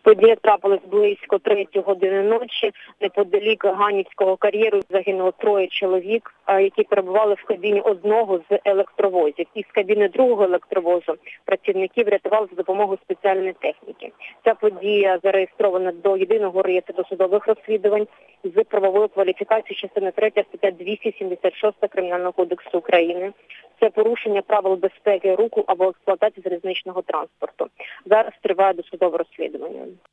Подія трапилась близько 3 години ночі. Неподалік Ганівського кар'єру загинуло 3 чоловік, які перебували в кабіні одного з електровозів. Із кабіни другого електровозу працівників рятували за допомогою спеціальної техніки. Ця подія зареєстрована до єдиного реєстру досудових розслідувань з правовою кваліфікацією частини 3 стаття 276 Кримінального кодексу України. Це порушення правил безпеки руху або експлуатації залізничного транспорту. Зараз триває досудове розслідування.